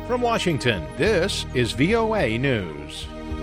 From Washington, this is VOA News.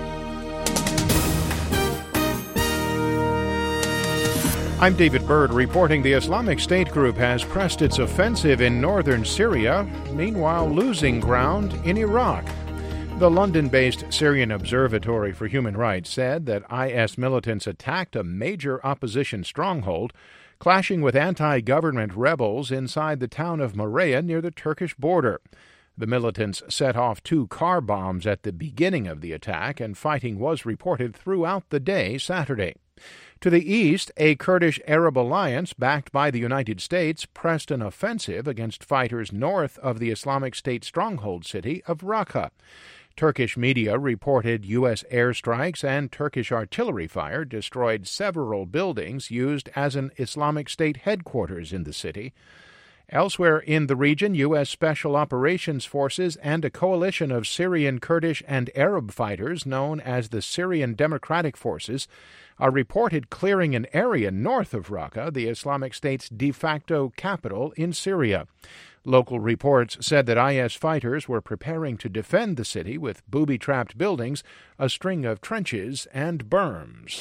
I'm David Byrd reporting the Islamic State group has pressed its offensive in northern Syria, meanwhile losing ground in Iraq. The London-based Syrian Observatory for Human Rights said that IS militants attacked a major opposition stronghold, clashing with anti-government rebels inside the town of Morea near the Turkish border. The militants set off 2 car bombs at the beginning of the attack, and fighting was reported throughout the day Saturday. To the east, a Kurdish Arab alliance backed by the United States pressed an offensive against fighters north of the Islamic State stronghold city of Raqqa. Turkish media reported U.S. airstrikes and Turkish artillery fire destroyed several buildings used as an Islamic State headquarters in the city. Elsewhere in the region, U.S. Special Operations Forces and a coalition of Syrian, Kurdish, and Arab fighters known as the Syrian Democratic Forces are reported clearing an area north of Raqqa, the Islamic State's de facto capital in Syria. Local reports said that IS fighters were preparing to defend the city with booby-trapped buildings, a string of trenches, and berms.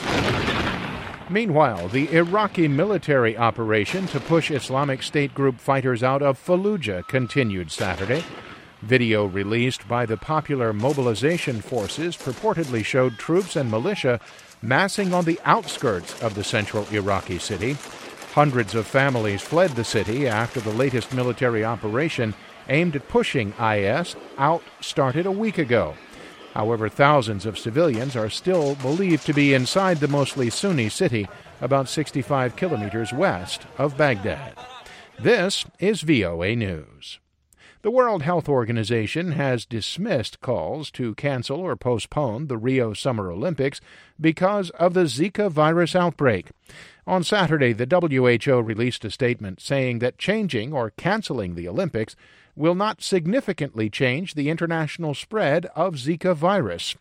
Meanwhile, the Iraqi military operation to push Islamic State group fighters out of Fallujah continued Saturday. Video released by the Popular Mobilization Forces purportedly showed troops and militia massing on the outskirts of the central Iraqi city. Hundreds of families fled the city after the latest military operation aimed at pushing IS out started a week ago. However, thousands of civilians are still believed to be inside the mostly Sunni city, about 65 kilometers west of Baghdad. This is VOA News. The World Health Organization has dismissed calls to cancel or postpone the Rio Summer Olympics because of the Zika virus outbreak. On Saturday, the WHO released a statement saying that changing or canceling the Olympics will not significantly change the international spread of Zika virus.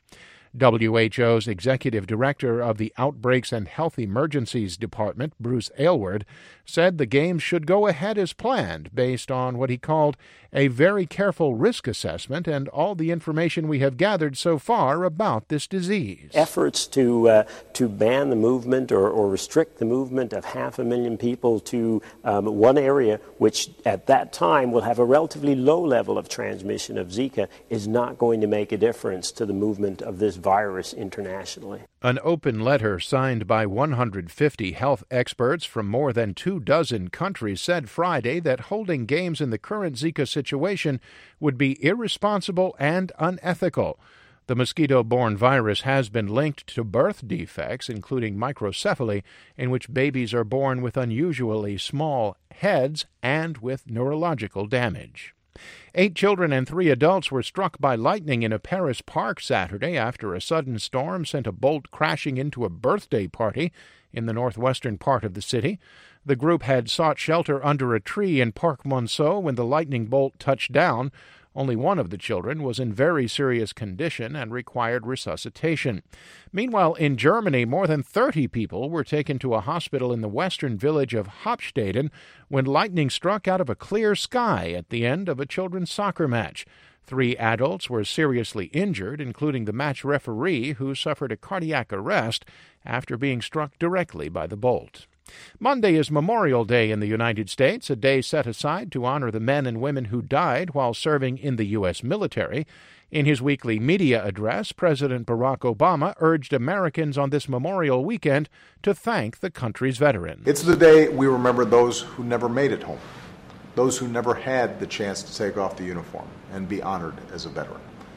WHO's Executive Director of the Outbreaks and Health Emergencies Department, Bruce Aylward, said the Games should go ahead as planned based on what he called a very careful risk assessment and all the information we have gathered so far about this disease. Efforts to ban the movement or restrict the movement of 500,000 people to one area, which at that time will have a relatively low level of transmission of Zika, is not going to make a difference to the movement of this virus internationally. An open letter signed by 150 health experts from more than 24 countries said Friday that holding games in the current Zika situation would be irresponsible and unethical. The mosquito-borne virus has been linked to birth defects, including microcephaly, in which babies are born with unusually small heads and with neurological damage. 8 children and 3 adults were struck by lightning in a Paris park Saturday after a sudden storm sent a bolt crashing into a birthday party in the northwestern part of the city. The group had sought shelter under a tree in Parc Monceau when the lightning bolt touched down. Only one of the children was in very serious condition and required resuscitation. Meanwhile, in Germany, more than 30 people were taken to a hospital in the western village of Hopsteden when lightning struck out of a clear sky at the end of a children's soccer match. 3 adults were seriously injured, including the match referee, who suffered a cardiac arrest after being struck directly by the bolt. Monday is Memorial Day in the United States, a day set aside to honor the men and women who died while serving in the U.S. military. In his weekly media address, President Barack Obama urged Americans on this Memorial weekend to thank the country's veterans. It's the day we remember those who never made it home, those who never had the chance to take off the uniform and be honored as a veteran.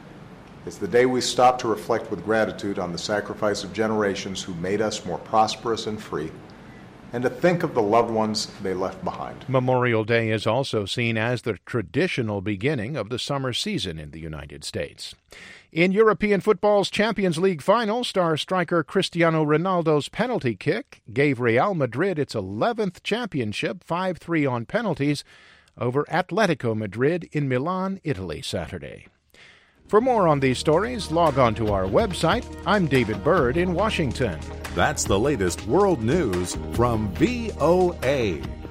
It's the day we stop to reflect with gratitude on the sacrifice of generations who made us more prosperous and free, and to think of the loved ones they left behind. Memorial Day is also seen as the traditional beginning of the summer season in the United States. In European football's Champions League final, star striker Cristiano Ronaldo's penalty kick gave Real Madrid its 11th championship, 5-3 on penalties, over Atletico Madrid in Milan, Italy, Saturday. For more on these stories, log on to our website. I'm David Byrd in Washington. That's the latest world news from VOA.